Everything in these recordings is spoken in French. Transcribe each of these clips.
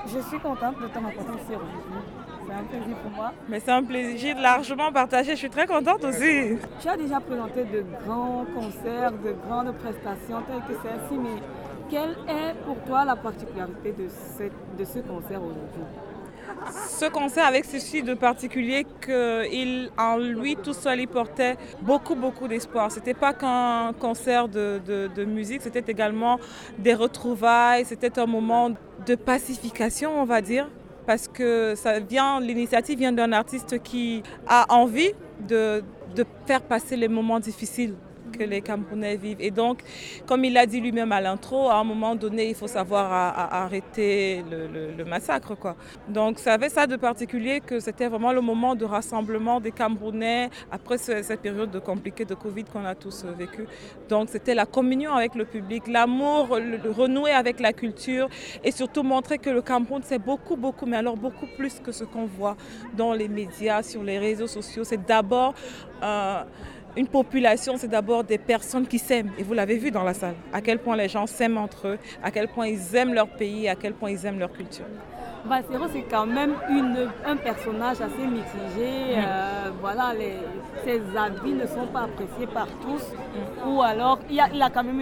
Je suis contente de ton apporter ici aujourd'hui. C'est un plaisir pour moi. Mais c'est un plaisir largement partagé. Je suis très contente aussi. Tu as déjà présenté de grands concerts, de grandes prestations telles que celle-ci, mais quelle est pour toi la particularité de ce concert aujourd'hui? Ce concert avec ceci de particulier qu'il, en lui tout seul, il portait beaucoup, beaucoup d'espoir. C'était pas qu'un concert de musique, c'était également des retrouvailles, c'était un moment de pacification, on va dire. Parce que l'initiative vient d'un artiste qui a envie de faire passer les moments difficiles que les Camerounais vivent. Et donc, comme il l'a dit lui-même à l'intro, à un moment donné, il faut savoir arrêter le massacre, quoi. Donc, ça avait ça de particulier que c'était vraiment le moment de rassemblement des Camerounais après cette période compliquée de Covid qu'on a tous vécu. Donc, c'était la communion avec le public, l'amour, le renouer avec la culture et surtout montrer que le Cameroun, c'est beaucoup, beaucoup, mais alors beaucoup plus que ce qu'on voit dans les médias, sur les réseaux sociaux. C'est d'abord une population, c'est d'abord des personnes qui s'aiment. Et vous l'avez vu dans la salle, à quel point les gens s'aiment entre eux, à quel point ils aiment leur pays, à quel point ils aiment leur culture. Bassero, c'est quand même un personnage assez mitigé. Voilà, ses habits ne sont pas appréciés par tous. Ou alors, il a quand même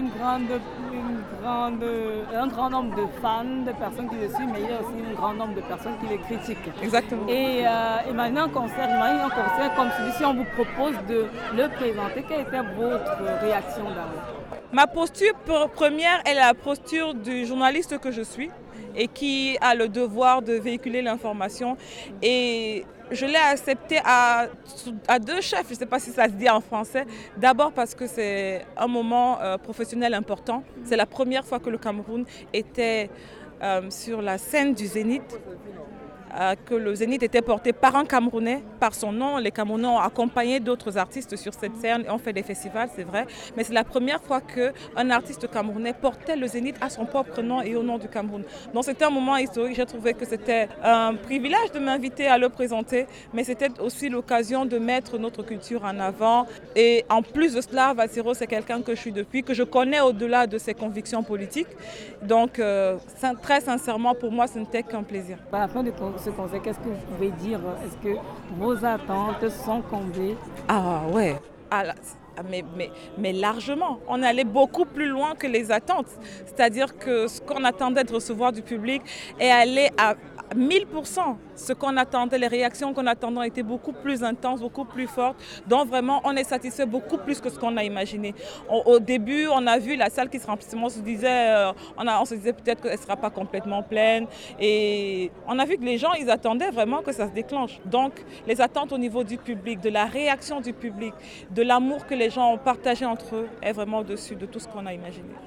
un grand nombre de fans, de personnes qui le suivent, mais il y a aussi un grand nombre de personnes qui le critiquent. Exactement. Et imaginez un concert comme celui-ci, on vous propose de le présenter. Quelle était votre réaction d'abord? Ma posture première est la posture du journaliste que je suis et qui a le devoir de véhiculer l'information. Et je l'ai accepté à deux chefs, je ne sais pas si ça se dit en français. D'abord parce que c'est un moment professionnel important. C'est la première fois que le Cameroun était sur la scène du Zénith. Que le Zénith était porté par un Camerounais, par son nom. Les Camerounais ont accompagné d'autres artistes sur cette scène et ont fait des festivals, c'est vrai. Mais c'est la première fois qu'un artiste camerounais portait le Zénith à son propre nom et au nom du Cameroun. Donc c'était un moment historique. J'ai trouvé que c'était un privilège de m'inviter à le présenter, mais c'était aussi l'occasion de mettre notre culture en avant. Et en plus de cela, Bassero, c'est quelqu'un que je suis depuis, que je connais au-delà de ses convictions politiques. Donc très sincèrement, pour moi, ce n'était qu'un plaisir. À la fin de ce concert, qu'est-ce que vous pouvez dire? Est-ce que vos attentes sont comblées? Ah ouais, mais largement. On allait beaucoup plus loin que les attentes. C'est-à-dire que ce qu'on attendait de recevoir du public est allé à 1000%. Ce qu'on attendait, les réactions qu'on attendait étaient beaucoup plus intenses, beaucoup plus fortes. Donc vraiment, on est satisfait beaucoup plus que ce qu'on a imaginé. Au début, on a vu la salle qui se remplissait. On se disait peut-être qu'elle ne sera pas complètement pleine. Et on a vu que les gens, ils attendaient vraiment que ça se déclenche. Donc les attentes au niveau du public, de la réaction du public, de l'amour que les gens ont partagé entre eux est vraiment au-dessus de tout ce qu'on a imaginé.